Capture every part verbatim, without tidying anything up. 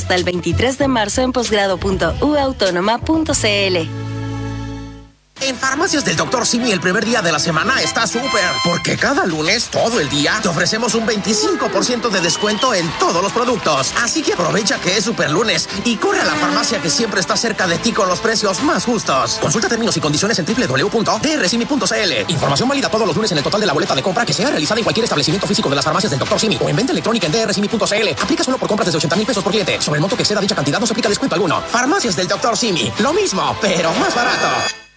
hasta el veintitrés de marzo en posgrado punto u autónoma punto c l. En Farmacias del doctor Simi el primer día de la semana está súper, porque cada lunes, todo el día, te ofrecemos un veinticinco por ciento de descuento en todos los productos. Así que aprovecha que es super lunes y corre a la farmacia que siempre está cerca de ti con los precios más justos. Consulta términos y condiciones en doble u doble u doble u punto t r simi punto c l. Información válida todos los lunes en el total de la boleta de compra que sea realizada en cualquier establecimiento físico de las Farmacias del doctor Simi o en venta electrónica en d r simi punto c l. Aplica solo por compras desde ochenta mil pesos por cliente. Sobre el monto que exceda dicha cantidad no se aplica descuento alguno. Farmacias del doctor Simi. Lo mismo, pero más barato.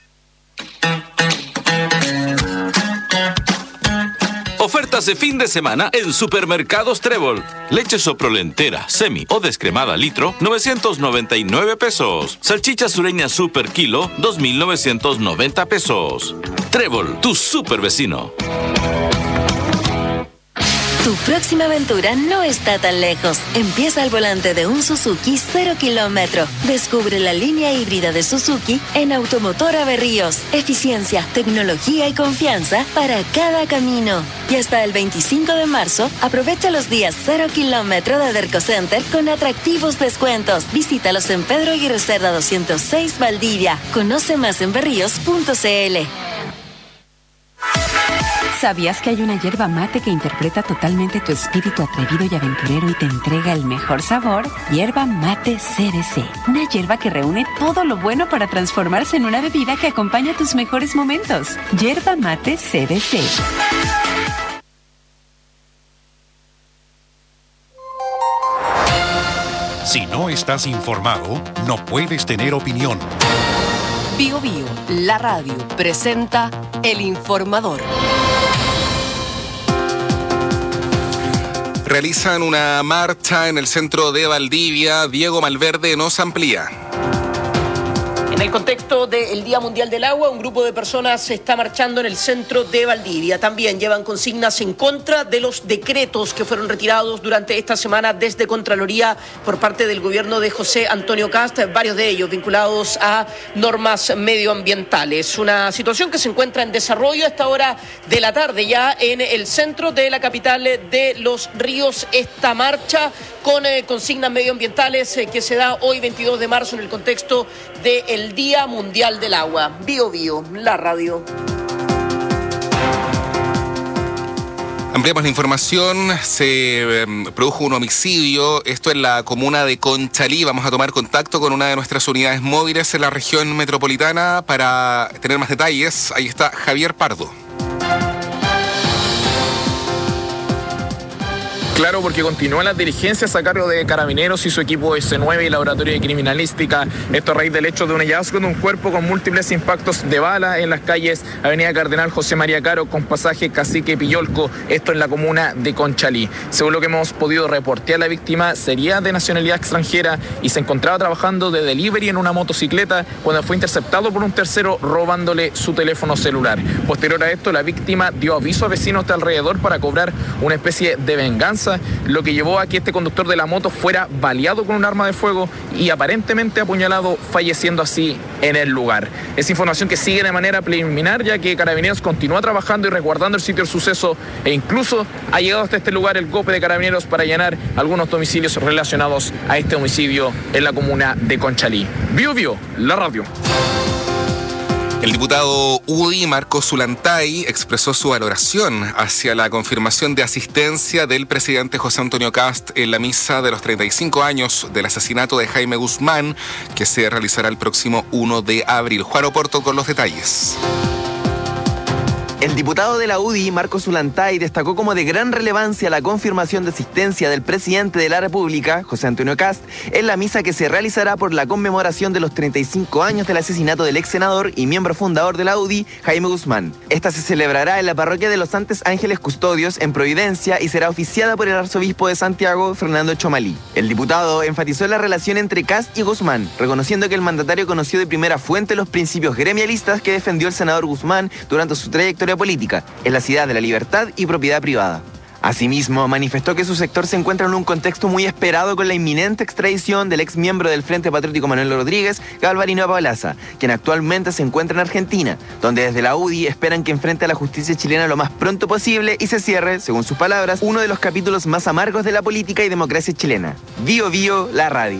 Ofertas de fin de semana en Supermercados Trébol. Leche soprolentera, semi o descremada litro, novecientos noventa y nueve pesos. Salchicha sureña super kilo, dos mil novecientos noventa pesos. Trébol, tu super vecino. Tu próxima aventura no está tan lejos. Empieza al volante de un Suzuki cero kilómetro. Descubre la línea híbrida de Suzuki en Automotora Berríos. Eficiencia, tecnología y confianza para cada camino. Y hasta el veinticinco de marzo, aprovecha los días cero kilómetro de Derco Center con atractivos descuentos. Visítalos en Pedro Aguirre Cerda doscientos seis Valdivia. Conoce más en berríos punto c l. ¿Sabías que hay una yerba mate que interpreta totalmente tu espíritu atrevido y aventurero y te entrega el mejor sabor? Yerba Mate C D C. Una yerba que reúne todo lo bueno para transformarse en una bebida que acompaña tus mejores momentos. Yerba Mate C D C. Si no estás informado, no puedes tener opinión. Bio Bio, la radio, presenta El Informador. Realizan una marcha en el centro de Valdivia. Diego Malverde nos amplía. En el contexto del Día Mundial del Agua, un grupo de personas está marchando en el centro de Valdivia. También llevan consignas en contra de los decretos que fueron retirados durante esta semana desde Contraloría por parte del gobierno de José Antonio Kast, varios de ellos vinculados a normas medioambientales. Una situación que se encuentra en desarrollo a esta hora de la tarde ya en el centro de la capital de Los Ríos. Esta marcha con eh, consignas medioambientales eh, que se da hoy veintidós de marzo en el contexto del Día Mundial del Agua. Bio Bio, la radio. Ampliamos la información. Se eh, produjo un homicidio, esto en la comuna de Conchalí. Vamos a tomar contacto con una de nuestras unidades móviles en la región metropolitana para tener más detalles. Ahí está Javier Pardo. Claro, porque continúan las diligencias a cargo de Carabineros y su equipo ese nueve y Laboratorio de Criminalística. Esto a raíz del hecho de un hallazgo de un cuerpo con múltiples impactos de bala en las calles Avenida Cardenal José María Caro con pasaje Cacique Pillolco, esto en la comuna de Conchalí. Según lo que hemos podido reportear, la víctima sería de nacionalidad extranjera y se encontraba trabajando de delivery en una motocicleta cuando fue interceptado por un tercero robándole su teléfono celular. Posterior a esto, la víctima dio aviso a vecinos de alrededor para cobrar una especie de venganza, lo que llevó a que este conductor de la moto fuera baleado con un arma de fuego y aparentemente apuñalado, falleciendo así en el lugar. Es información que sigue de manera preliminar, ya que Carabineros continúa trabajando y resguardando el sitio del suceso e incluso ha llegado hasta este lugar el GOPE de Carabineros para allanar algunos domicilios relacionados a este homicidio en la comuna de Conchalí. Bio Bio, la radio. El diputado U D I, Marco Zulantay, expresó su valoración hacia la confirmación de asistencia del presidente José Antonio Kast en la misa de los treinta y cinco años del asesinato de Jaime Guzmán, que se realizará el próximo primero de abril. Juan Oporto con los detalles. El diputado de la U D I, Marco Zulantay, destacó como de gran relevancia la confirmación de asistencia del presidente de la República, José Antonio Kast, en la misa que se realizará por la conmemoración de los treinta y cinco años del asesinato del ex senador y miembro fundador de la U D I, Jaime Guzmán. Esta se celebrará en la parroquia de los Santos Ángeles Custodios, en Providencia, y será oficiada por el arzobispo de Santiago, Fernando Chomalí. El diputado enfatizó la relación entre Kast y Guzmán, reconociendo que el mandatario conoció de primera fuente los principios gremialistas que defendió el senador Guzmán durante su trayectoria política, en la ciudad de la libertad y propiedad privada. Asimismo, manifestó que su sector se encuentra en un contexto muy esperado con la inminente extradición del ex miembro del Frente Patriótico Manuel Rodríguez, Galvarino Palaza, quien actualmente se encuentra en Argentina, donde desde la U D I esperan que enfrente a la justicia chilena lo más pronto posible y se cierre, según sus palabras, uno de los capítulos más amargos de la política y democracia chilena. Bio Bio, la radio.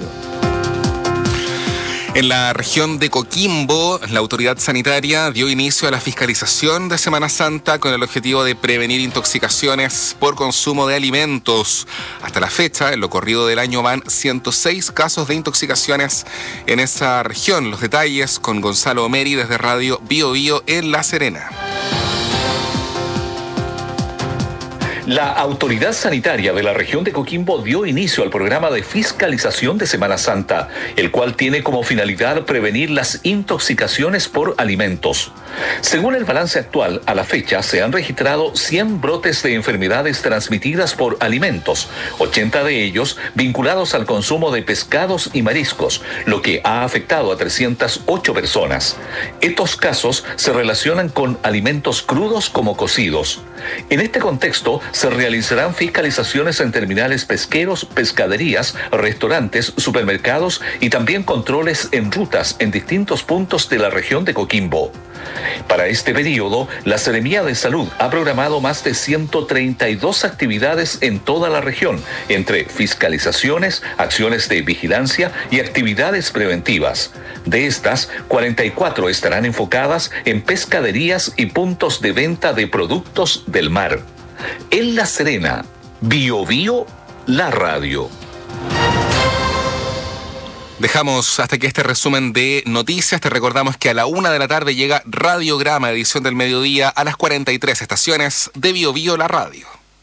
En la región de Coquimbo, la autoridad sanitaria dio inicio a la fiscalización de Semana Santa con el objetivo de prevenir intoxicaciones por consumo de alimentos. Hasta la fecha, en lo corrido del año, van ciento seis casos de intoxicaciones en esa región. Los detalles con Gonzalo Omeri desde Radio Bio Bio en La Serena. La autoridad sanitaria de la región de Coquimbo dio inicio al programa de fiscalización de Semana Santa, el cual tiene como finalidad prevenir las intoxicaciones por alimentos. Según el balance actual, a la fecha se han registrado cien brotes de enfermedades transmitidas por alimentos, ochenta de ellos vinculados al consumo de pescados y mariscos, lo que ha afectado a trescientas ocho personas. Estos casos se relacionan con alimentos crudos como cocidos. En este contexto, se realizarán fiscalizaciones en terminales pesqueros, pescaderías, restaurantes, supermercados y también controles en rutas en distintos puntos de la región de Coquimbo. Para este periodo, la Seremía de Salud ha programado más de ciento treinta y dos actividades en toda la región, entre fiscalizaciones, acciones de vigilancia y actividades preventivas. De estas, cuarenta y cuatro estarán enfocadas en pescaderías y puntos de venta de productos del mar. En La Serena, Bio Bio, la radio. Dejamos hasta aquí este resumen de noticias. Te recordamos que a la una de la tarde llega Radiograma, edición del mediodía, a las cuarenta y tres estaciones de Bio Bio, la radio.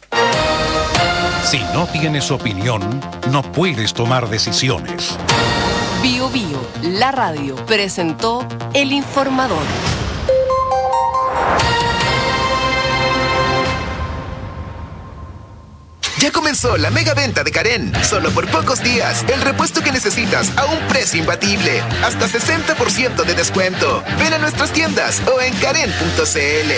Si no tienes opinión, no puedes tomar decisiones. Bio Bio, la radio, presentó El Informador. Ya comenzó la mega venta de Karen. Solo por pocos días, el repuesto que necesitas a un precio imbatible. Hasta sesenta por ciento de descuento. Ven a nuestras tiendas o en karen punto c l.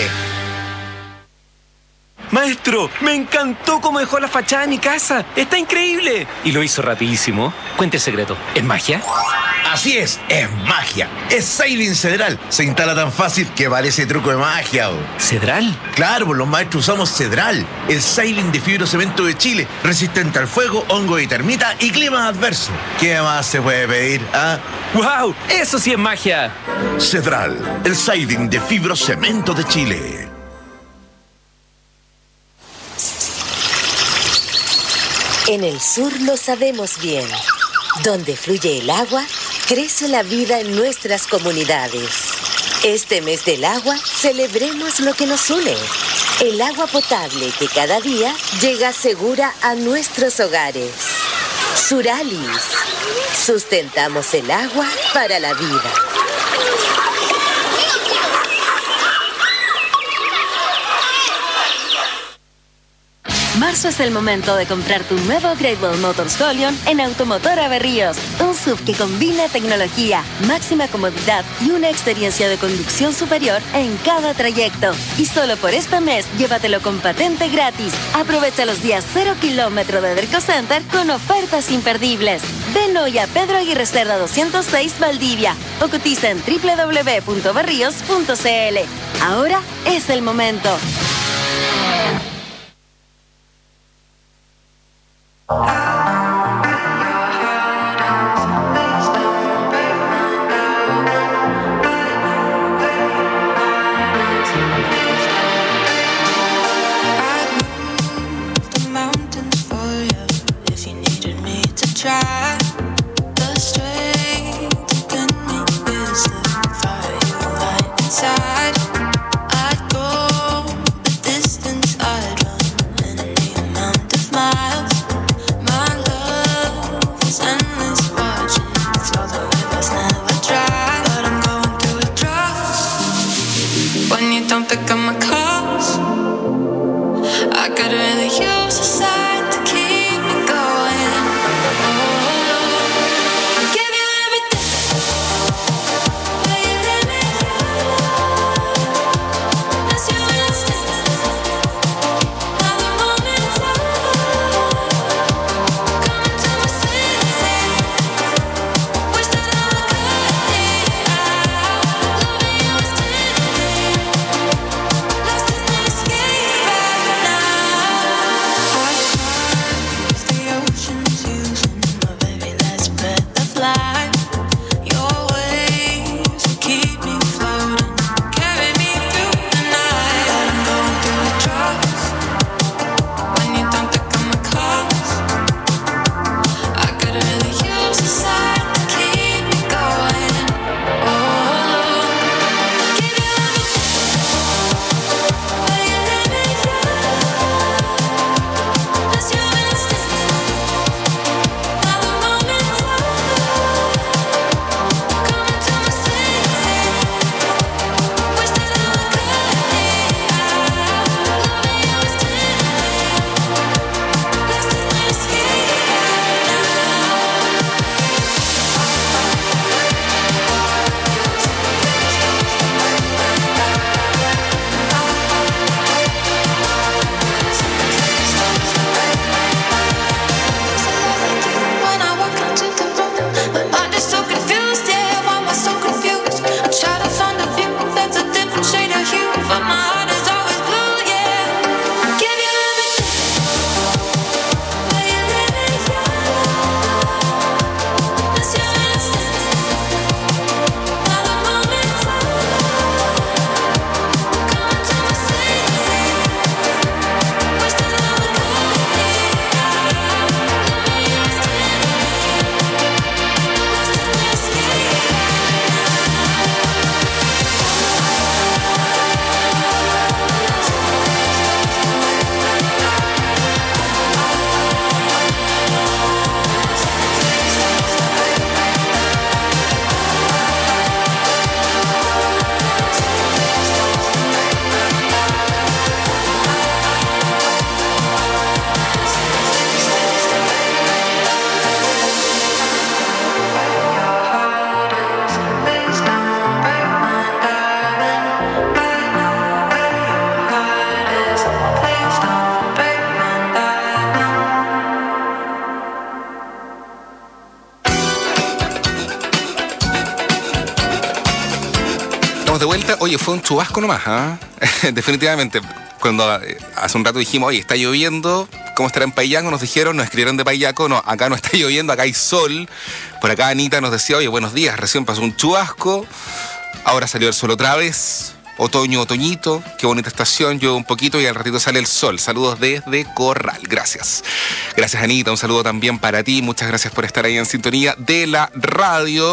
Maestro, me encantó cómo dejó la fachada de mi casa. Está increíble. Y lo hizo rapidísimo. Cuente el secreto. ¿Es magia? Así es, es magia. Es Siding Cedral. Se instala tan fácil que parece truco de magia. Oh. ¿Cedral? Claro, pues los maestros usamos Cedral, el Siding de fibrocemento de Chile, resistente al fuego, hongo y termita y clima adverso. ¿Qué más se puede pedir? ¿Ah? ¡Wow! ¡Eso sí es magia! Cedral, el Siding de fibrocemento de Chile. En el sur lo sabemos bien. Donde fluye el agua, crece la vida en nuestras comunidades. Este mes del agua, celebremos lo que nos une. El agua potable que cada día llega segura a nuestros hogares. Suralis. Sustentamos el agua para la vida. Marzo es el momento de comprar tu nuevo Great Wall Motors Collion en Automotor Berríos. Un S U V que combina tecnología, máxima comodidad y una experiencia de conducción superior en cada trayecto. Y solo por este mes, llévatelo con patente gratis. Aprovecha los días cero kilómetro de Derco Center con ofertas imperdibles. Ven hoy a Pedro Aguirre Cerda doscientos seis Valdivia o cotiza en doble u doble u doble u punto berríos punto c l. Ahora es el momento. I'd go estamos de vuelta. Oye, fue un chubasco nomás, ¿ah? ¿eh? Definitivamente. Cuando eh, hace un rato dijimos, oye, está lloviendo, ¿cómo estará en Payaco? Nos dijeron, nos escribieron de Payaco, no, acá no está lloviendo, acá hay sol. Por acá Anita nos decía, oye, buenos días, recién pasó un chubasco, ahora salió el sol otra vez, otoño, otoñito, qué bonita estación, llueve un poquito y al ratito sale el sol. Saludos desde Corral, gracias. Gracias, Anita, un saludo también para ti, muchas gracias por estar ahí en sintonía de la radio.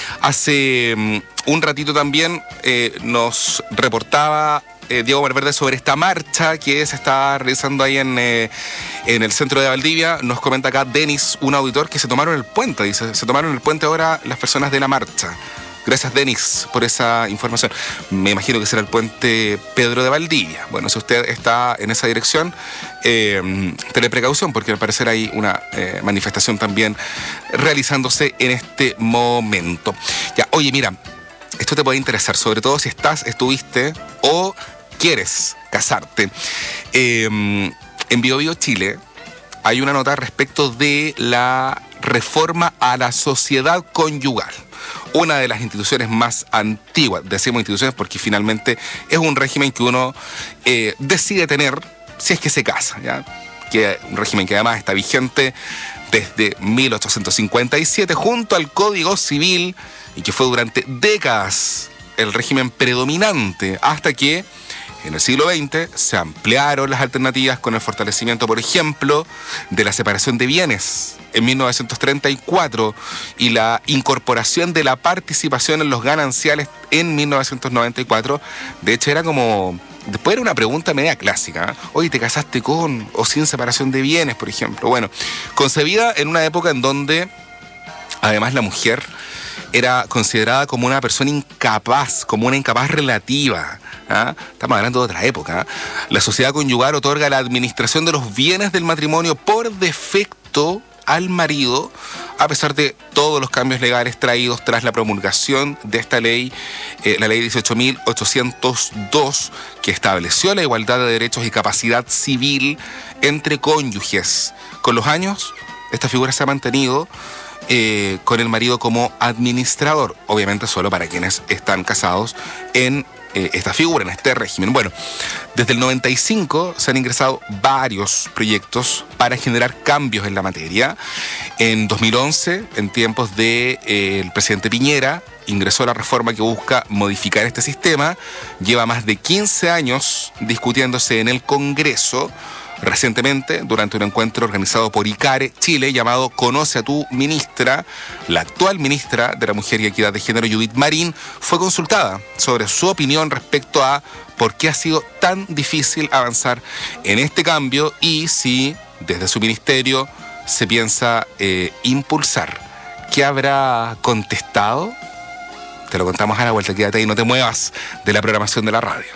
Hace um, un ratito también eh, nos reportaba Eh, Diego Valverde sobre esta marcha que se está realizando ahí en, eh, en el centro de Valdivia. Nos comenta acá Denis, un auditor, que se tomaron el puente, dice, se tomaron el puente ahora las personas de la marcha. Gracias, Denis, por esa información. Me imagino que será el puente Pedro de Valdivia. Bueno, si usted está en esa dirección, eh, tenle precaución, porque al parecer hay una eh, manifestación también realizándose en este momento. Ya, oye, mira, esto te puede interesar, sobre todo si estás, estuviste o quieres casarte. Eh, en Bio Bio Chile hay una nota respecto de la reforma a la sociedad conyugal. Una de las instituciones más antiguas, decimos instituciones porque finalmente es un régimen que uno eh, decide tener si es que se casa, ¿ya? Que un régimen que además está vigente desde mil ochocientos cincuenta y siete junto al Código Civil y que fue durante décadas el régimen predominante hasta que en el siglo veinte se ampliaron las alternativas con el fortalecimiento, por ejemplo, de la separación de bienes en mil novecientos treinta y cuatro y la incorporación de la participación en los gananciales en mil novecientos noventa y cuatro. De hecho, era como... Después era una pregunta media clásica, ¿eh? Oye, ¿te casaste con o sin separación de bienes, por ejemplo? Bueno, concebida en una época en donde, además, la mujer era considerada como una persona incapaz, como una incapaz relativa. ¿Ah? Estamos hablando de otra época. ¿eh? La sociedad conyugal otorga la administración de los bienes del matrimonio por defecto al marido, a pesar de todos los cambios legales traídos tras la promulgación de esta ley, eh, la ley dieciocho mil ochocientos dos, que estableció la igualdad de derechos y capacidad civil entre cónyuges. Con los años, esta figura se ha mantenido eh, con el marido como administrador, obviamente solo para quienes están casados en eh, esta figura, en este régimen. Bueno, desde el noventa y cinco se han ingresado varios proyectos para generar cambios en la materia. En dos mil once, en tiempos del de, eh, presidente Piñera, ingresó la reforma que busca modificar este sistema. Lleva más de quince años discutiéndose en el Congreso. Recientemente, durante un encuentro organizado por ICARE Chile llamado Conoce a tu Ministra, la actual ministra de la Mujer y Equidad de Género, Judith Marín, fue consultada sobre su opinión respecto a por qué ha sido tan difícil avanzar en este cambio y si desde su ministerio se piensa eh, impulsar. ¿Qué habrá contestado? Te lo contamos a la vuelta, quédate ahí, no te muevas de la programación de la radio.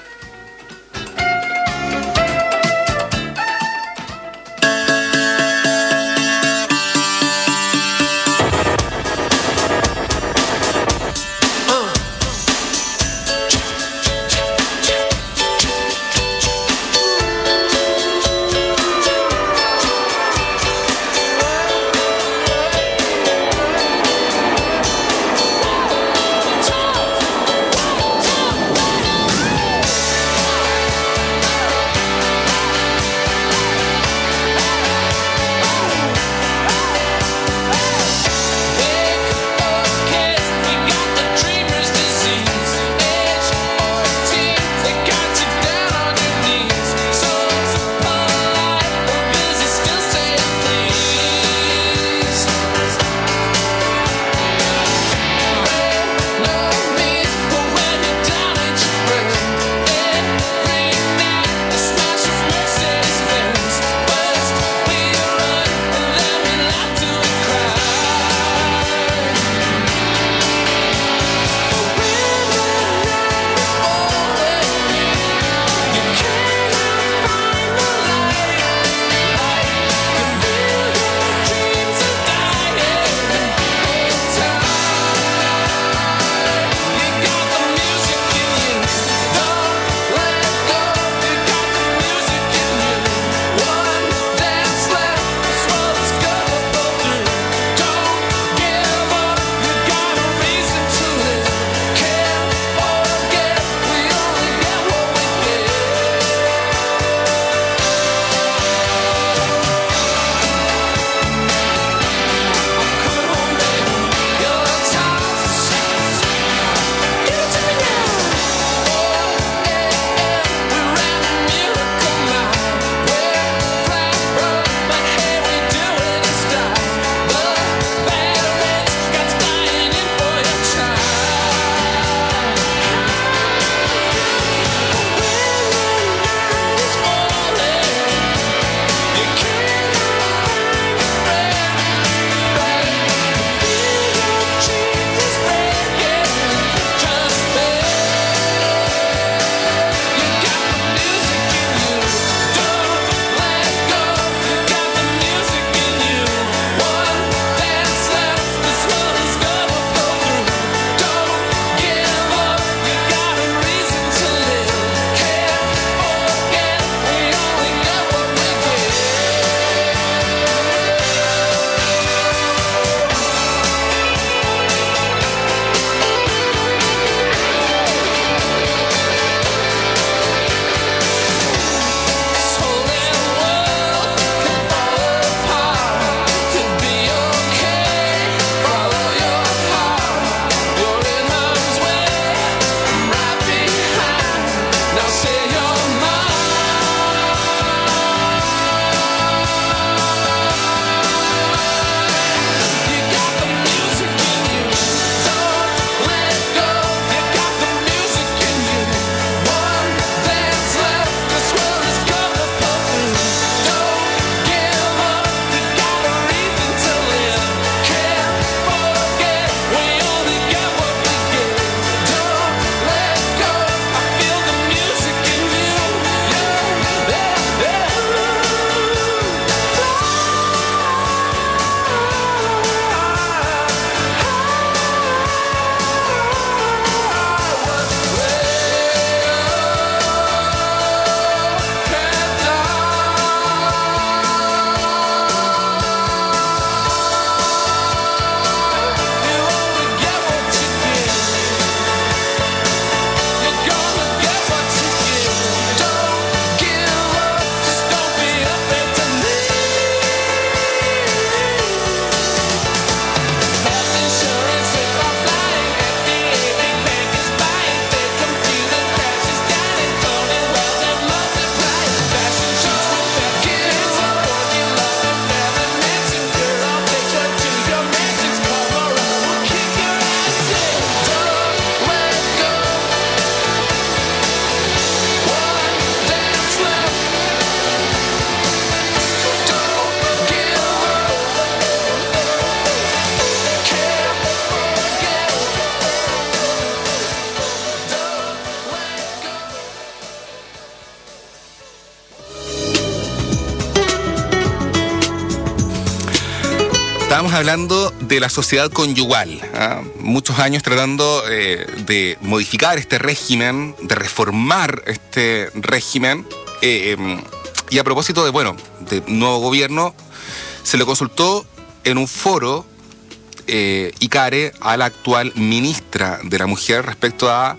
Estábamos hablando de la sociedad conyugal, ¿ah? Muchos años tratando eh, de modificar este régimen, de reformar este régimen. Eh, eh, y a propósito de, bueno, de nuevo gobierno, se le consultó en un foro eh, ICARE a la actual ministra de la Mujer respecto a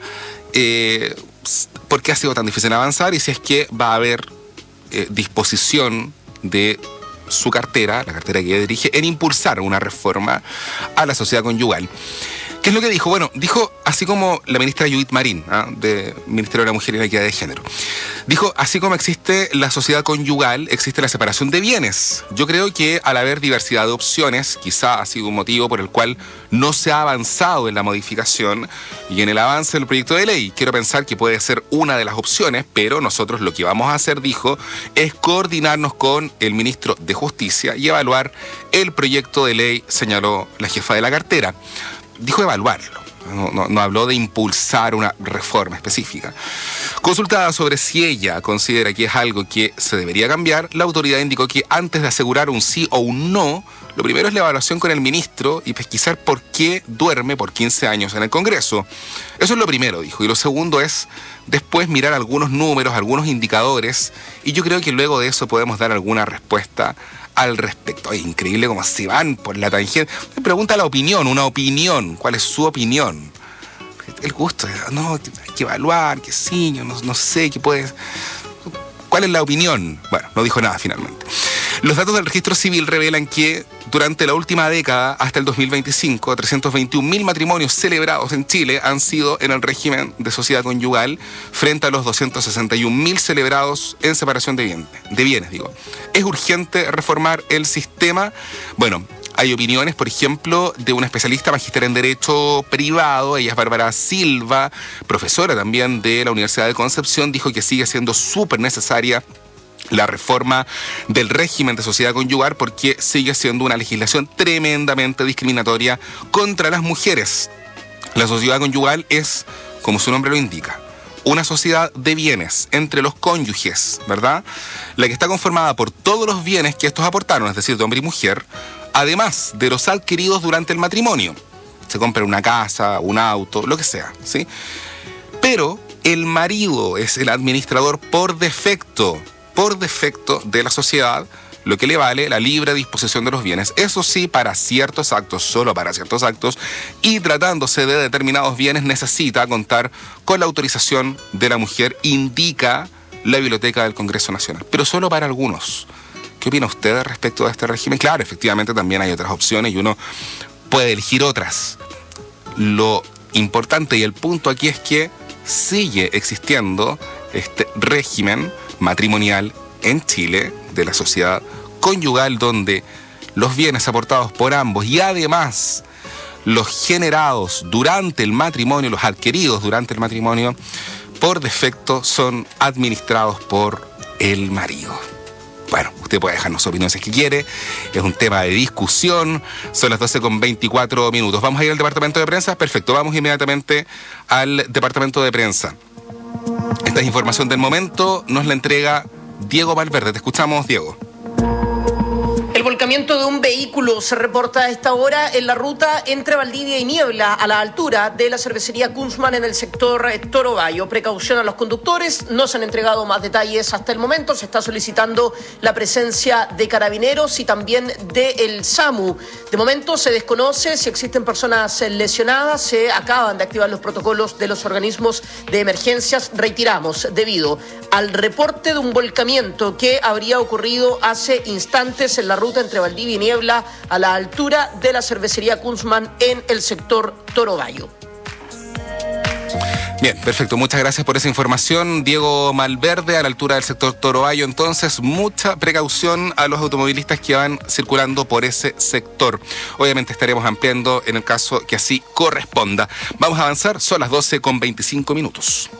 eh, por qué ha sido tan difícil avanzar y si es que va a haber eh, disposición de su cartera, la cartera que ella dirige, en impulsar una reforma a la sociedad conyugal. ¿Qué es lo que dijo? Bueno, dijo, así como la ministra Judith Marín, ¿ah? del Ministerio de la Mujer y la Equidad de Género, dijo, así como existe la sociedad conyugal, existe la separación de bienes. Yo creo que al haber diversidad de opciones, quizá ha sido un motivo por el cual no se ha avanzado en la modificación y en el avance del proyecto de ley. Quiero pensar que puede ser una de las opciones, pero nosotros lo que vamos a hacer, dijo, es coordinarnos con el ministro de Justicia y evaluar el proyecto de ley, señaló la jefa de la cartera. Dijo evaluarlo, no, no, no habló de impulsar una reforma específica. Consultada sobre si ella considera que es algo que se debería cambiar, la autoridad indicó que antes de asegurar un sí o un no, lo primero es la evaluación con el ministro y pesquisar por qué duerme por quince años en el Congreso. Eso es lo primero, dijo. Y lo segundo es después mirar algunos números, algunos indicadores, y yo creo que luego de eso podemos dar alguna respuesta al respecto. Es increíble cómo se van por la tangente. Me pregunta la opinión, una opinión. ¿Cuál es su opinión? El gusto, no, hay que evaluar, que sí, no, no sé, qué puede... ¿Cuál es la opinión? Bueno, no dijo nada finalmente. Los datos del registro civil revelan que durante la última década, hasta el dos mil veinticinco, trescientos veintiún mil matrimonios celebrados en Chile han sido en el régimen de sociedad conyugal, frente a los doscientos sesenta y un mil celebrados en separación de bienes, de bienes, digo. ¿Es urgente reformar el sistema? Bueno, hay opiniones, por ejemplo, de una especialista magíster en Derecho Privado, ella es Bárbara Silva, profesora también de la Universidad de Concepción, dijo que sigue siendo súper necesaria la reforma del régimen de sociedad conyugal porque sigue siendo una legislación tremendamente discriminatoria contra las mujeres. La sociedad conyugal es, como su nombre lo indica, una sociedad de bienes entre los cónyuges, ¿verdad? La que está conformada por todos los bienes que estos aportaron, es decir, de hombre y mujer, además de los adquiridos durante el matrimonio. Se compra una casa, un auto, lo que sea, ¿sí? Pero el marido es el administrador por defecto, por defecto de la sociedad, lo que le vale la libre disposición de los bienes. Eso sí, para ciertos actos, solo para ciertos actos, y tratándose de determinados bienes necesita contar con la autorización de la mujer, indica la Biblioteca del Congreso Nacional, pero solo para algunos. ¿Qué opina usted respecto a este régimen? Claro, efectivamente también hay otras opciones y uno puede elegir otras. Lo importante y el punto aquí es que sigue existiendo este régimen matrimonial en Chile de la sociedad conyugal donde los bienes aportados por ambos y además los generados durante el matrimonio, los adquiridos durante el matrimonio, por defecto son administrados por el marido. Bueno, usted puede dejarnos su opinión si es que quiere, es un tema de discusión, son las doce con veinticuatro minutos. ¿Vamos a ir al departamento de prensa? Perfecto, vamos inmediatamente al departamento de prensa. Esta es información del momento, nos la entrega Diego Malverde. Te escuchamos, Diego. El volcamiento de un vehículo se reporta a esta hora en la ruta entre Valdivia y Niebla, a la altura de la cervecería Kunzman en el sector Toro Bayo. Precaución a los conductores, no se han entregado más detalles hasta el momento. Se está solicitando la presencia de carabineros y también del SAMU. De momento se desconoce si existen personas lesionadas, se acaban de activar los protocolos de los organismos de emergencias. Reiteramos, debido al reporte de un volcamiento que habría ocurrido hace instantes en la ruta entre Valdivia y Niebla, a la altura de la cervecería Kunzman en el sector Toro Bayo. Bien, perfecto. Muchas gracias por esa información, Diego Malverde, a la altura del sector Toro Bayo. Entonces, mucha precaución a los automovilistas que van circulando por ese sector. Obviamente estaremos ampliando en el caso que así corresponda. Vamos a avanzar, son las doce con veinticinco minutos.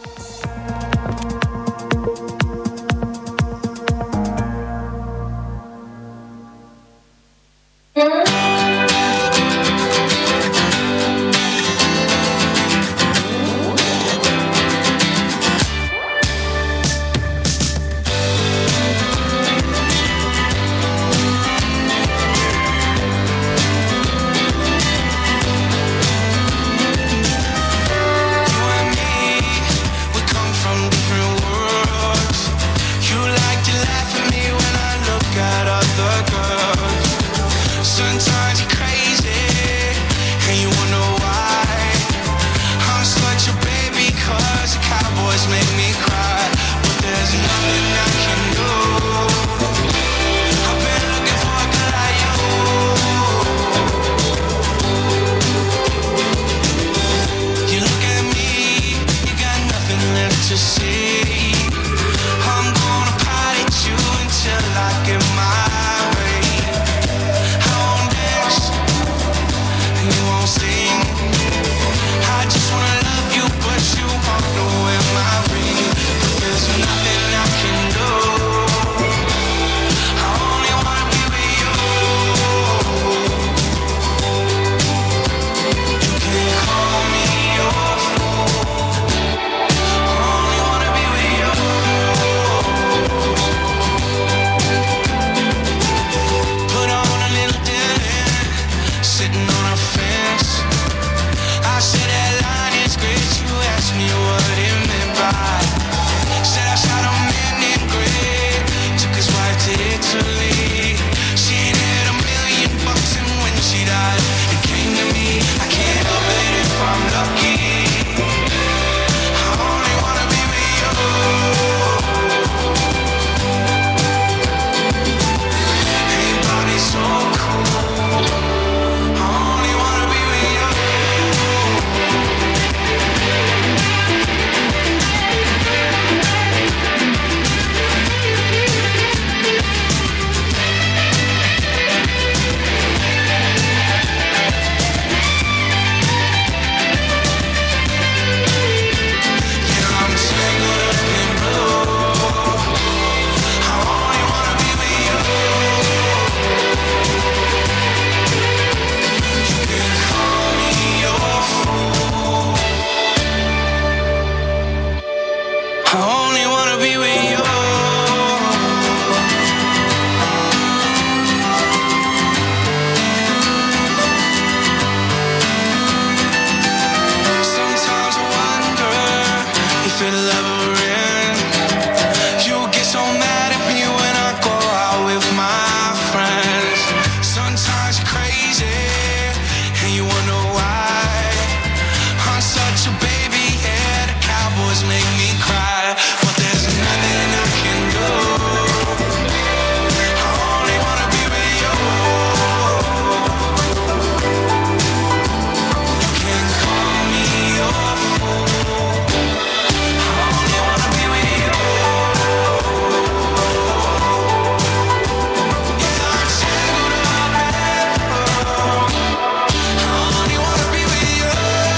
won't sing. I just wanna love you, but you won't know where my ring. There's nothing I can do. I only wanna be with you. You can call me your fool. I only wanna be with you. Put on a little Dylan, sitting on a fence. I said that line is great. You asked me what it meant by. Said I shot a man in gray. Took his wife to Italy. She had a million bucks and when she died, it came to me. I can't help it if I'm lucky. I only wanna be with you. Hey, body so cool. I only wanna be with you. Yeah, I'm tangled up in blue. I only wanna be with you. You can call me your fool. I only wanna be with you. Sometimes I wonder if it'll ever end. You get so mad at me when I go out with my friends. Sometimes crazy, and you wonder why. I'm such a baby, yeah, the Cowboys make me cry. But there's nothing I can do. I only wanna be with you. You can call me your fool. I only wanna be with you. Yeah, I'm tangled up in love. I only wanna be with you.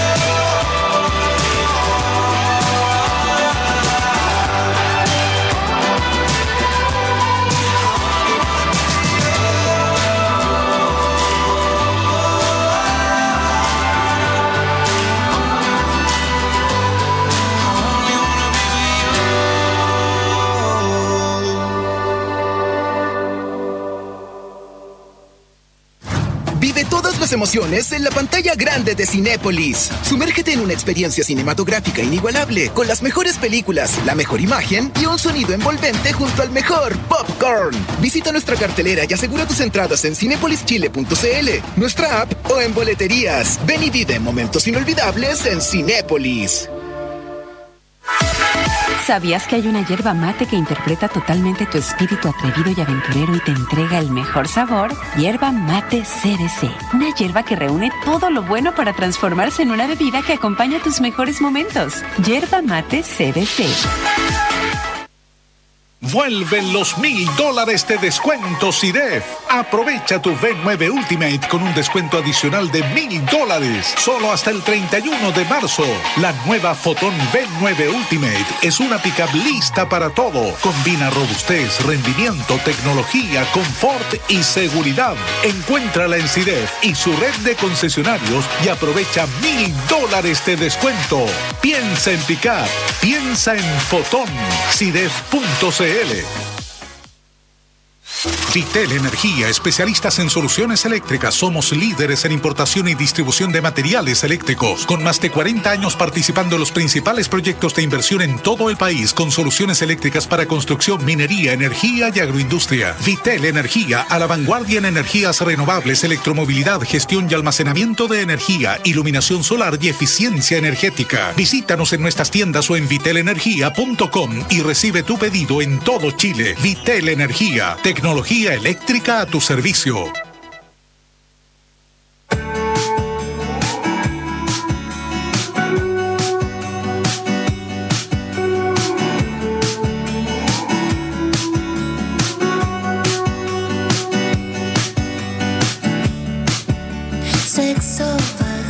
Vive todas las emociones en la pantalla grande de Cinépolis. Sumérgete en una experiencia cinematográfica inigualable, con las mejores películas, la mejor imagen y un sonido envolvente junto al mejor popcorn. Visita nuestra cartelera y asegura tus entradas en cinepolis chile punto c l, nuestra app o en boleterías. Ven y vive momentos inolvidables en Cinépolis. ¿Sabías que hay una yerba mate que interpreta totalmente tu espíritu atrevido y aventurero y te entrega el mejor sabor? Yerba Mate C D C. Una yerba que reúne todo lo bueno para transformarse en una bebida que acompaña tus mejores momentos. Yerba Mate C D C. Vuelven los mil dólares de descuento C I D E F. Aprovecha tu V nueve Ultimate con un descuento adicional de mil dólares. Solo hasta el treinta y uno de marzo. La nueva Fotón V nueve Ultimate es una pickup lista para todo. Combina robustez, rendimiento, tecnología, confort y seguridad. Encuéntrala en C I D E F y su red de concesionarios y aprovecha mil dólares de descuento. Piensa en pickup. Piensa en Fotón. C I D E F punto c l. Vitel Energía, especialistas en soluciones eléctricas. Somos líderes en importación y distribución de materiales eléctricos, con más de cuarenta años participando en los principales proyectos de inversión en todo el país, con soluciones eléctricas para construcción, minería, energía y agroindustria. Vitel Energía, a la vanguardia en energías renovables, electromovilidad, gestión y almacenamiento de energía, iluminación solar y eficiencia energética. Visítanos en nuestras tiendas o en vitel energía punto com y recibe tu pedido en todo Chile. Vitel Energía, tecnología eléctrica a tu servicio. Sexo,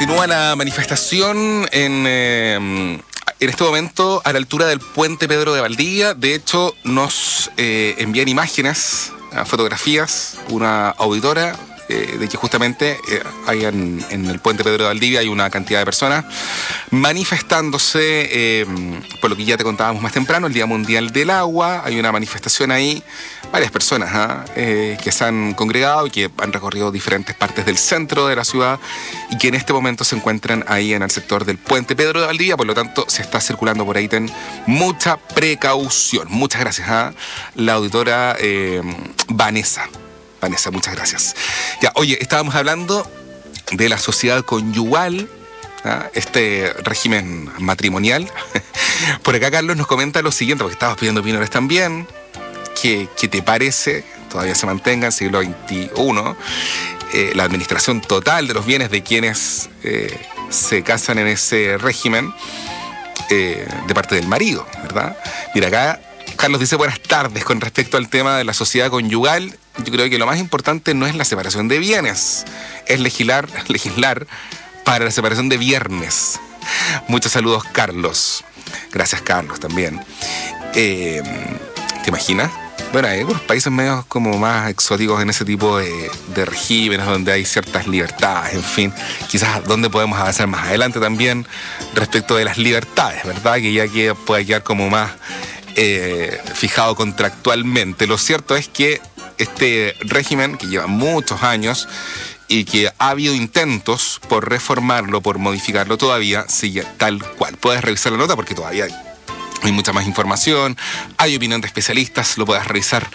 Continúa la manifestación en, eh, en este momento a la altura del puente Pedro de Valdivia. De hecho, nos eh, envían imágenes, fotografías, una auditora eh, de que justamente eh, hay en, en el puente Pedro de Valdivia hay una cantidad de personas manifestándose eh, por lo que ya te contábamos más temprano, el Día Mundial del Agua. Hay una manifestación ahí, varias personas ¿eh? Eh, que se han congregado y que han recorrido diferentes partes del centro de la ciudad y que en este momento se encuentran ahí en el sector del puente Pedro de Valdivia. Por lo tanto, si está circulando por ahí, ten mucha precaución. Muchas gracias a ¿eh? la auditora eh, Vanessa. Vanessa, muchas gracias. Ya, oye, estábamos hablando de la sociedad conyugal, ¿ah? Este régimen matrimonial. Por acá Carlos nos comenta lo siguiente, porque estabas pidiendo opiniones también. ¿Qué, qué te parece? Todavía se mantenga en siglo veintiuno eh, la administración total de los bienes de quienes eh, se casan en ese régimen eh, de parte del marido, ¿verdad? Mira, acá Carlos dice buenas tardes con respecto al tema de la sociedad conyugal. Yo creo que lo más importante no es la separación de bienes, es legislar, legislar para la separación de viernes. Muchos saludos, Carlos. Gracias, Carlos, también. Eh, ¿Te imaginas? Bueno, hay algunos países medio como más exóticos en ese tipo de, de regímenes donde hay ciertas libertades, en fin. Quizás donde podemos avanzar más adelante también respecto de las libertades, ¿verdad? Que ya que puede quedar como más eh, fijado contractualmente. Lo cierto es que este régimen, que lleva muchos años y que ha habido intentos por reformarlo, por modificarlo, todavía sigue tal cual. Puedes revisar la nota porque todavía hay, hay mucha más información, hay opinión de especialistas, lo puedes revisar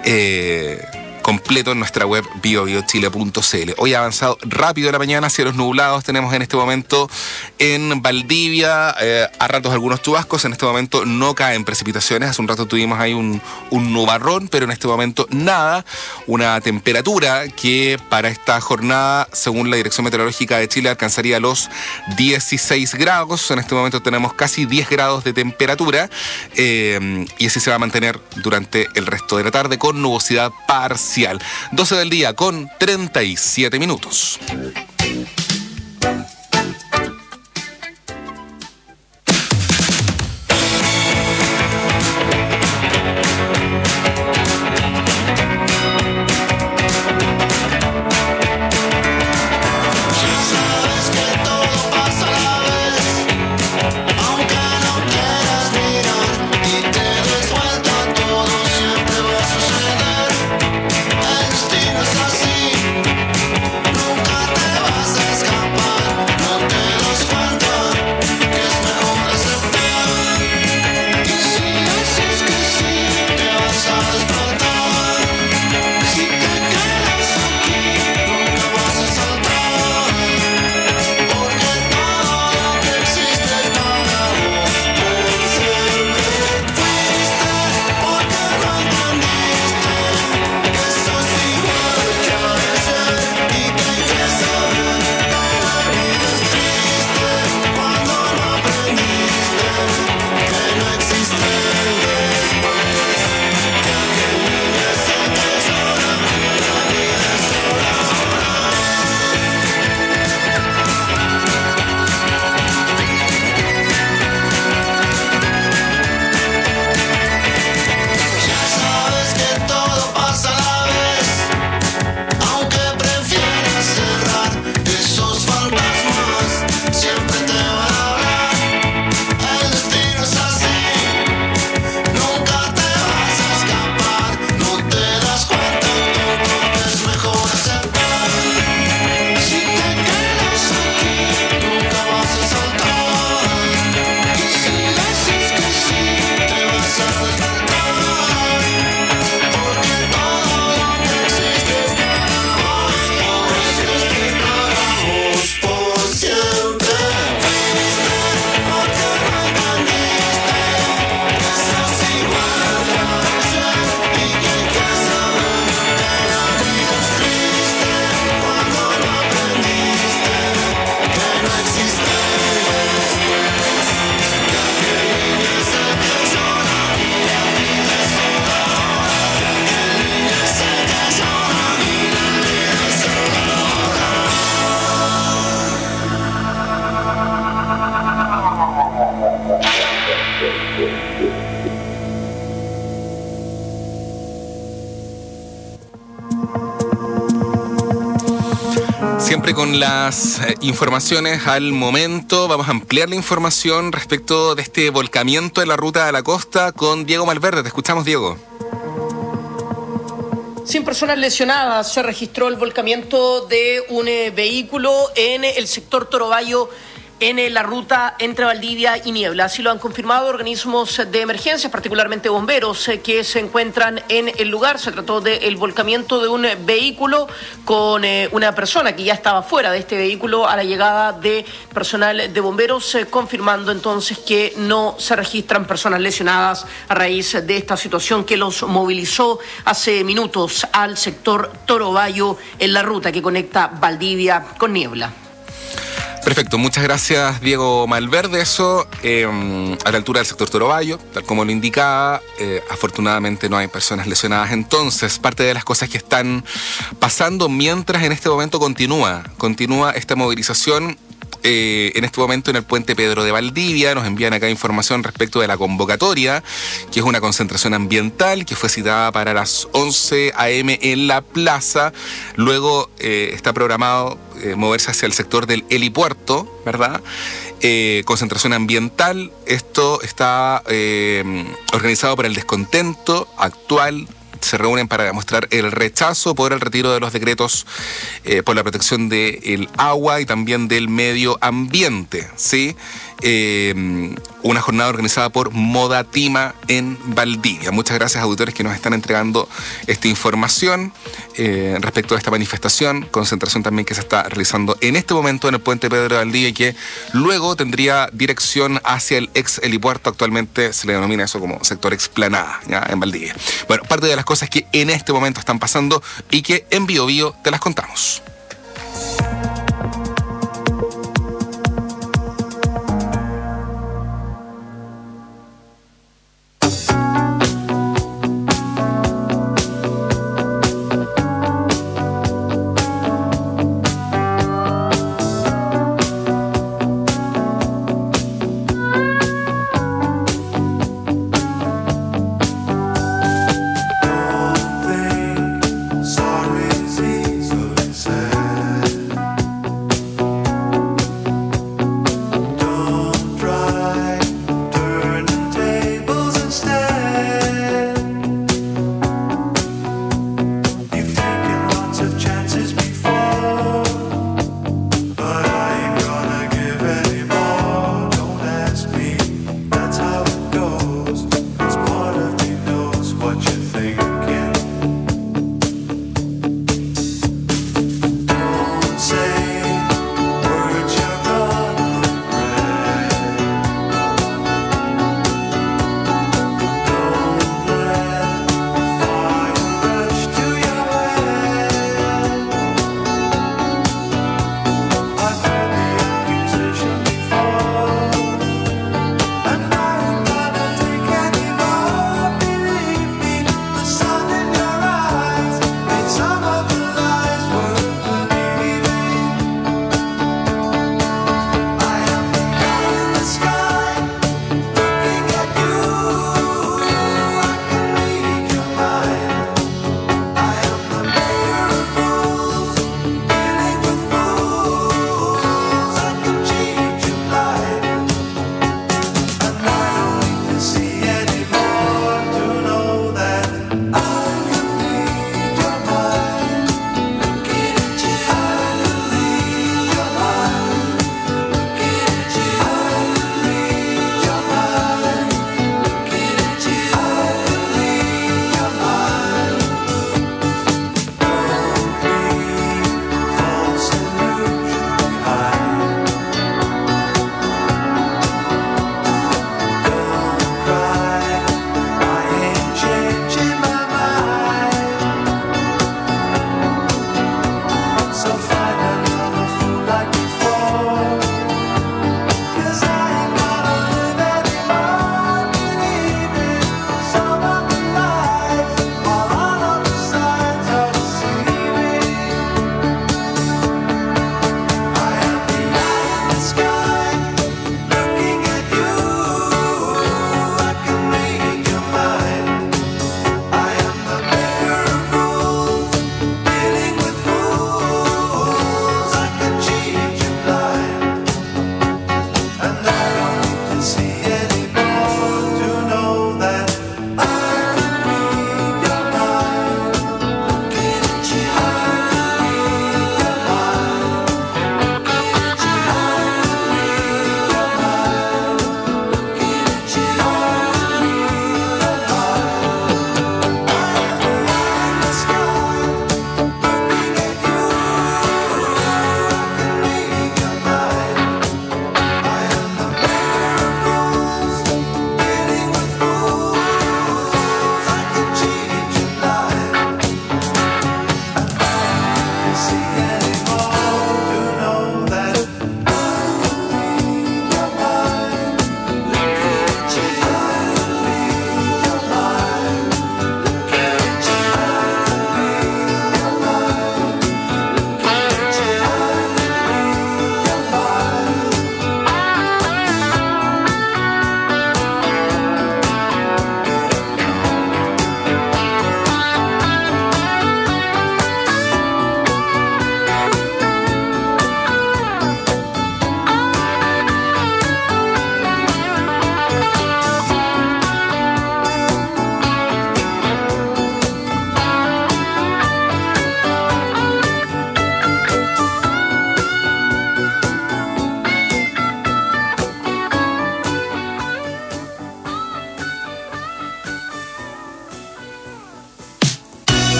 eh, completo en nuestra web bio bio chile punto c l. Hoy ha avanzado rápido la mañana, cielos nublados tenemos en este momento en Valdivia, eh, a ratos algunos chubascos, en este momento no caen precipitaciones, hace un rato tuvimos ahí un, un nubarrón, pero en este momento nada, una temperatura que para esta jornada, según la Dirección Meteorológica de Chile, alcanzaría los dieciséis grados, en este momento tenemos casi diez grados de temperatura, eh, y así se va a mantener durante el resto de la tarde con nubosidad parcial. doce del día con treinta y siete minutos. Nunca te Siempre con las eh, informaciones al momento, vamos a ampliar la información respecto de este volcamiento en la ruta de la costa con Diego Malverde. Te escuchamos, Diego. Sin personas lesionadas, se registró el volcamiento de un eh, vehículo en el sector Torobayo, en la ruta entre Valdivia y Niebla. Así lo han confirmado organismos de emergencia, particularmente bomberos, eh, que se encuentran en el lugar. Se trató del volcamiento de un vehículo con eh, una persona que ya estaba fuera de este vehículo a la llegada de personal de bomberos, eh, confirmando entonces que no se registran personas lesionadas a raíz de esta situación que los movilizó hace minutos al sector Torobayo en la ruta que conecta Valdivia con Niebla. Perfecto, muchas gracias, Diego Malverde. Eso eh, a la altura del sector Torobayo, tal como lo indicaba, eh, afortunadamente no hay personas lesionadas. Entonces, parte de las cosas que están pasando mientras en este momento continúa, continúa esta movilización. Eh, en este momento en el puente Pedro de Valdivia nos envían acá información respecto de la convocatoria, que es una concentración ambiental que fue citada para las once a eme en la plaza. Luego eh, está programado eh, moverse hacia el sector del helipuerto, ¿verdad? Eh, concentración ambiental. Esto está eh, organizado por el descontento actual. Se reúnen para demostrar el rechazo por el retiro de los decretos eh, por la protección del agua y también del medio ambiente, ¿sí? Eh, una jornada organizada por Modatima en Valdivia. Muchas gracias, auditores, que nos están entregando esta información eh, respecto a esta manifestación, concentración también que se está realizando en este momento en el puente Pedro de Valdivia y que luego tendría dirección hacia el ex helipuerto. Actualmente se le denomina eso como sector explanada, ¿ya? En Valdivia. Bueno, parte de las cosas que en este momento están pasando y que en Bio Bio te las contamos. Sorry, it's easy to say.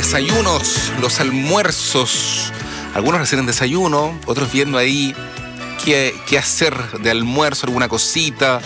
desayunos, los almuerzos. Algunos recién en desayuno, otros viendo ahí qué, qué hacer de almuerzo, alguna cosita.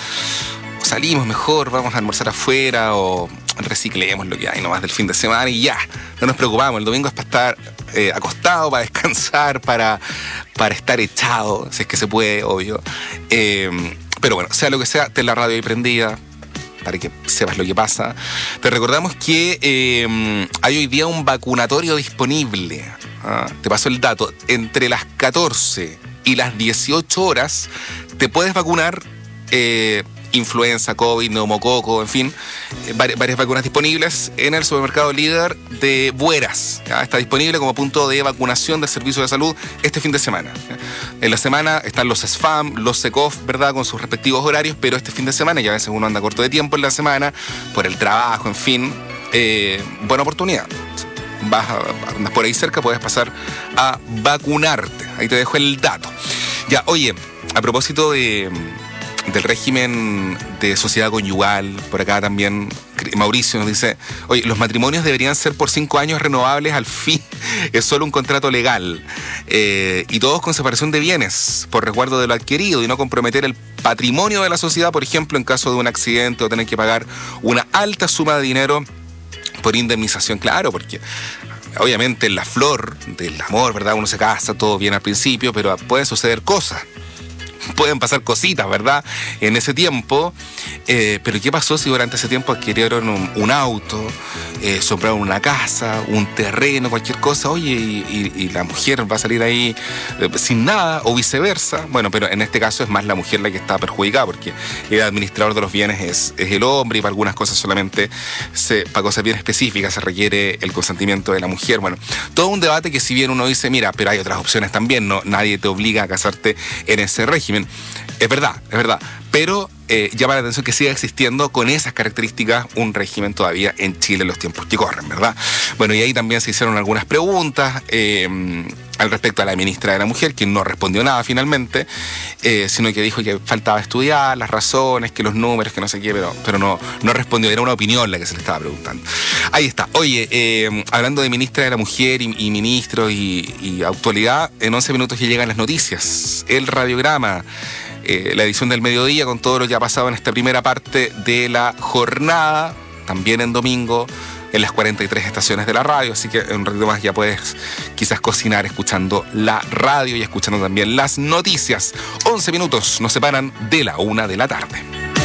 O salimos mejor, vamos a almorzar afuera o reciclemos lo que hay nomás del fin de semana y ya. No nos preocupamos, el domingo es para estar eh, acostado, para descansar, para, para estar echado, si es que se puede, obvio. Eh, pero bueno, sea lo que sea, ten la radio ahí prendida para que sepas lo que pasa. Te recordamos que eh, hay hoy día un vacunatorio disponible. Ah, te paso el dato. Entre las catorce y las dieciocho horas te puedes vacunar eh, influenza, COVID, neumococo, en fin, eh, varias, varias vacunas disponibles en el supermercado líder de Bueras. ¿Ya? Está disponible como punto de vacunación del servicio de salud este fin de semana. ¿Ya? En la semana están los S F A M, los SECOF, ¿verdad?, con sus respectivos horarios, pero este fin de semana, ya a veces uno anda corto de tiempo en la semana, por el trabajo, en fin, eh, buena oportunidad. Vas a, andas por ahí cerca, puedes pasar a vacunarte. Ahí te dejo el dato. Ya, oye, a propósito de... del régimen de sociedad conyugal, por acá también Mauricio nos dice, oye, los matrimonios deberían ser por cinco años renovables al fin, es solo un contrato legal, eh, y todos con separación de bienes, por resguardo de lo adquirido y no comprometer el patrimonio de la sociedad, por ejemplo, en caso de un accidente o tener que pagar una alta suma de dinero por indemnización, claro, porque obviamente en la flor del amor, ¿verdad? Uno se casa, todo bien al principio, pero pueden suceder cosas. Pueden pasar cositas, ¿verdad?, en ese tiempo. Eh, pero ¿qué pasó si durante ese tiempo adquirieron un, un auto, eh, compraron una casa, un terreno, cualquier cosa? Oye, y, y, y la mujer va a salir ahí eh, sin nada, o viceversa. Bueno, pero en este caso es más la mujer la que está perjudicada, porque el administrador de los bienes es, es el hombre, y para algunas cosas solamente, se, para cosas bien específicas, se requiere el consentimiento de la mujer. Bueno, todo un debate que si bien uno dice, mira, pero hay otras opciones también, no, nadie te obliga a casarte en ese régimen. Es verdad, es verdad, pero eh, llama la atención que siga existiendo con esas características un régimen todavía en Chile en los tiempos que corren, ¿verdad? Bueno, y ahí también se hicieron algunas preguntas eh, al respecto a la ministra de la Mujer, quien no respondió nada finalmente, eh, sino que dijo que faltaba estudiar las razones, que los números, que no sé qué, pero, pero no, no respondió, era una opinión la que se le estaba preguntando. Ahí está. Oye, eh, hablando de ministra de la Mujer y, y ministros y, y actualidad, en once minutos ya llegan las noticias, el radiograma, Eh, la edición del mediodía con todo lo que ha pasado en esta primera parte de la jornada, también en domingo, en las cuarenta y tres estaciones de la radio, así que en un ratito más ya puedes quizás cocinar escuchando la radio y escuchando también las noticias. once minutos nos separan de la una de la tarde.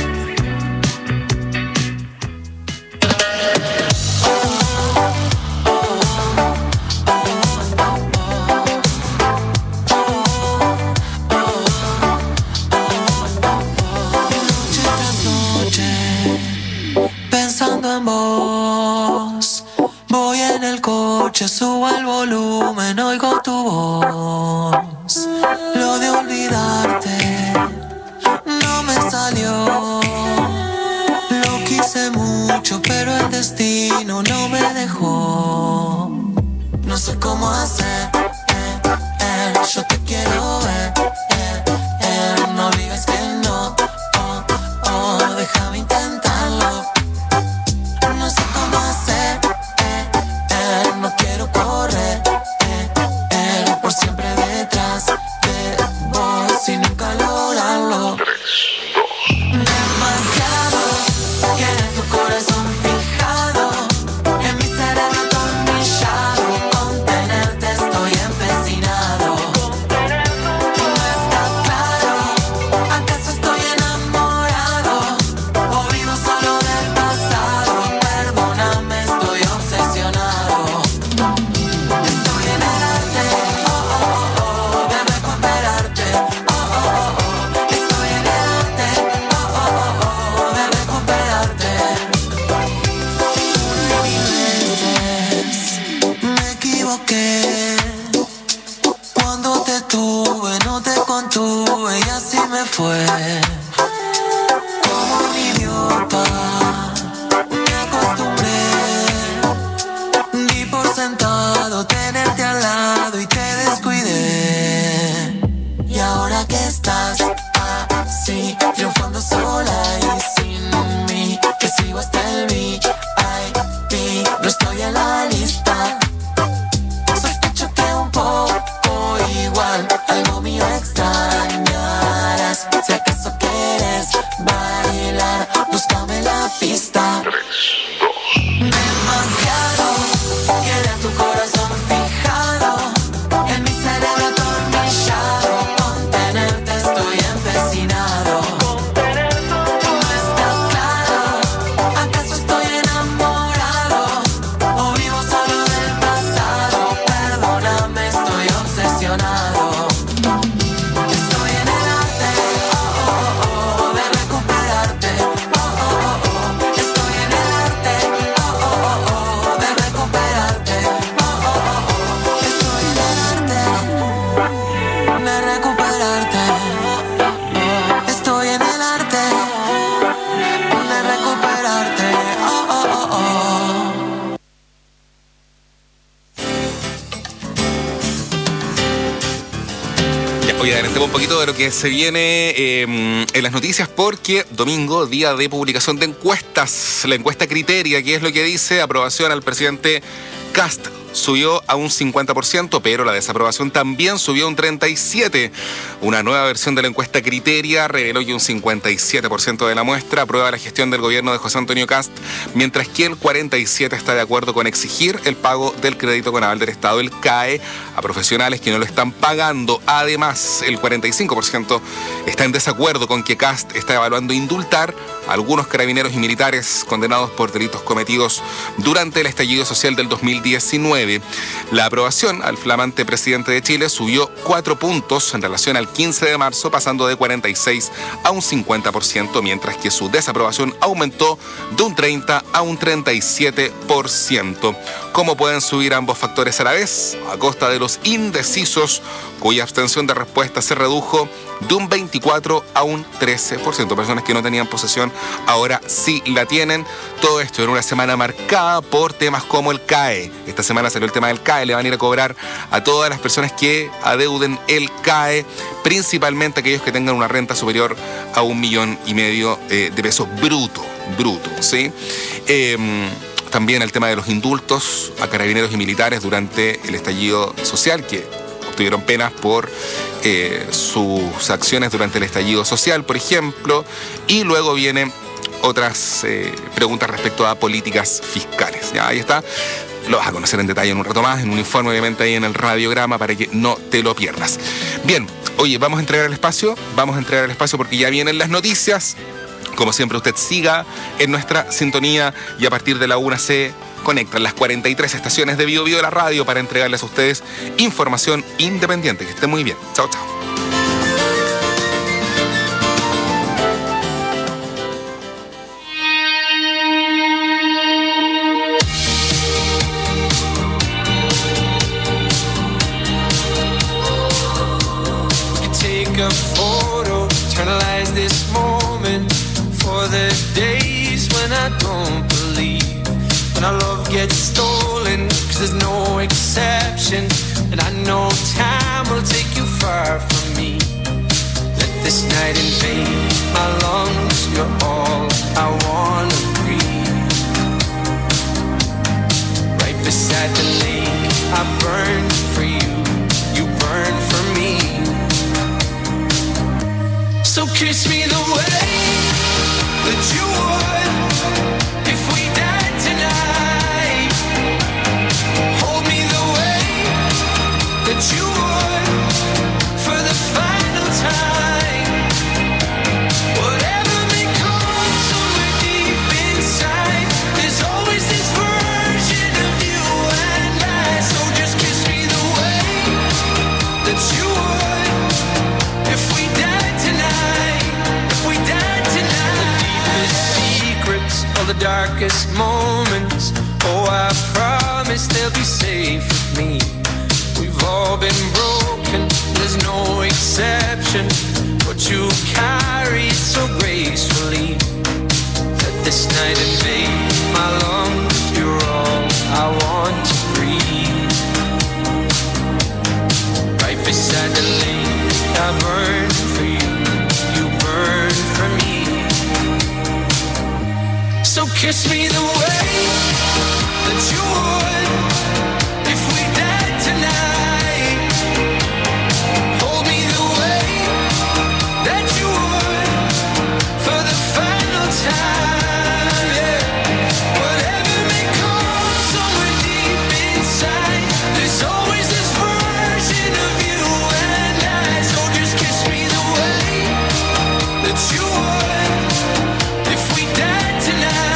Subo el volumen, oigo tu voz. Lo de olvidarte no me salió. Lo quise mucho, pero el destino no me dejó. No sé cómo hacer, eh, eh, yo te quiero ver, eh, eh, no digas que no, oh, oh, déjame intentarlo. No sé cómo hacer, eh, eh, no quiero correr, eh, eh, por siempre detrás de vos y nunca lograrlo. Demasiado tiene tu corazón fijado en mi cerebro atornillado. Contenerte estoy Oye, adelantemos un poquito de lo que se viene eh, en las noticias porque domingo, día de publicación de encuestas. La encuesta Criteria, ¿qué es lo que dice? Aprobación al presidente Kast subió a un cincuenta por ciento, pero la desaprobación también subió a un treinta y siete por ciento. Una nueva versión de la encuesta Criteria reveló que un cincuenta y siete por ciento de la muestra aprueba la gestión del gobierno de José Antonio Kast, mientras que el cuarenta y siete por ciento está de acuerdo con exigir el pago del crédito con aval del Estado, el C A E, a profesionales que no lo están pagando. Además, el cuarenta y cinco por ciento está en desacuerdo con que Kast está evaluando indultar a algunos carabineros y militares condenados por delitos cometidos durante el estallido social del dos mil diecinueve. La aprobación al flamante presidente de Chile subió cuatro puntos en relación al quince de marzo, pasando de cuarenta y seis a un cincuenta por ciento, mientras que su desaprobación aumentó de un treinta a un treinta y siete por ciento. ¿Cómo pueden subir ambos factores a la vez? A costa de los indecisos, cuya abstención de respuesta se redujo de un veinticuatro a un trece por ciento. Personas que no tenían posesión ahora sí la tienen. Todo esto en una semana marcada por temas como el C A E. Esta semana salió el tema del C A E. Le van a ir a cobrar a todas las personas que adeuden el C A E, principalmente aquellos que tengan una renta superior a un millón y medio eh, de pesos bruto, bruto, ¿sí? Eh, También el tema de los indultos a carabineros y militares durante el estallido social, que obtuvieron penas por eh, sus acciones durante el estallido social, por ejemplo. Y luego vienen otras eh, preguntas respecto a políticas fiscales. Ya, ahí está. Lo vas a conocer en detalle en un rato más, en un informe, obviamente, ahí en el radiograma, para que no te lo pierdas. Bien, oye, vamos a entregar el espacio, vamos a entregar el espacio porque ya vienen las noticias. Como siempre, usted siga en nuestra sintonía y a partir de la una se conectan las cuarenta y tres estaciones de Bio Bio de la radio para entregarles a ustedes información independiente. Que esté muy bien. Chao, chao. The days when I don't believe, when our love gets stolen, cause there's no exception, and I know time will take you far from me. Let this night invade my lungs, you're all I wanna breathe. Right beside the lake, I burn for you, you burn for me. So kiss me the way that you would if we died tonight. Hold me the way that you would for the final time. Whatever may come somewhere deep inside, there's always this version of you and I. So just kiss me the way that you would if we died tonight. If we died tonight. All the darkest moments, oh, I promise they'll be safe with me. We've all been broken, there's no exception, but you carry it so gracefully. Let this night invade my lungs, you're all I want to breathe. Right beside the lake, I burn for you, you burn for me. So kiss me the way that you would if we died tonight. Hold me the way that you would for the final time. Yeah. Whatever may come somewhere deep inside, there's always this version of you and I. So just kiss me the way that you would if we died tonight.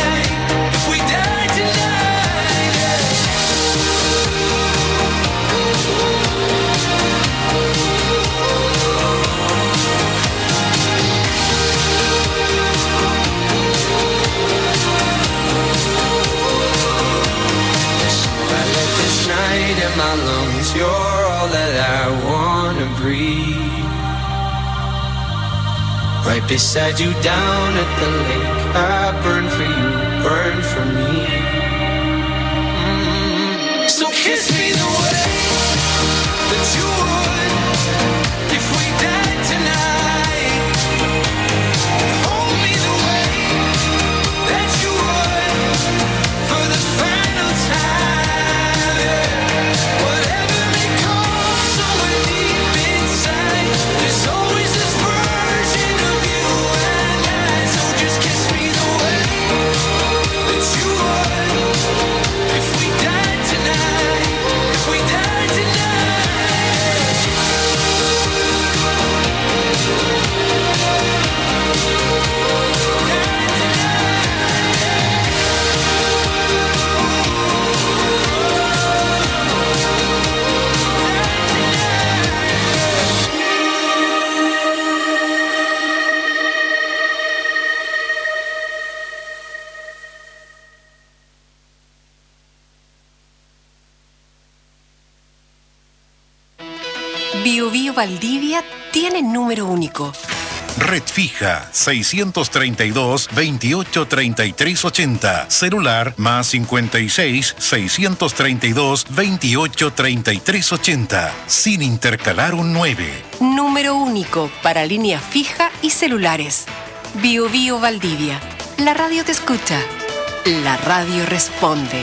In my lungs, you're all that I wanna breathe. Right beside you down at the lake, I burn for you, burn for me. Mm-hmm. So kiss me the way that you would if we Bio Bio Valdivia tiene número único. Red fija seiscientos treinta y dos, veintiocho treinta y tres ochenta. Celular más cincuenta y seis, seiscientos treinta y dos, veintiocho treinta y tres ochenta. Sin intercalar un nueve. Número único para línea fija y celulares. Bio Bio Valdivia. La radio te escucha. La radio responde.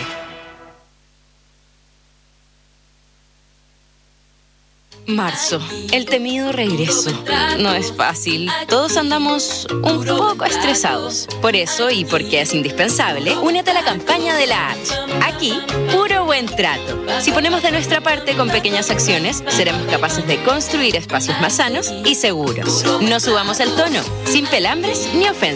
Marzo, el temido regreso. No es fácil. Todos andamos un poco estresados. Por eso, y porque es indispensable, únete a la campaña de la H. Aquí, puro buen trato. Si ponemos de nuestra parte con pequeñas acciones, seremos capaces de construir espacios más sanos y seguros. No subamos el tono, sin pelambres ni ofensas.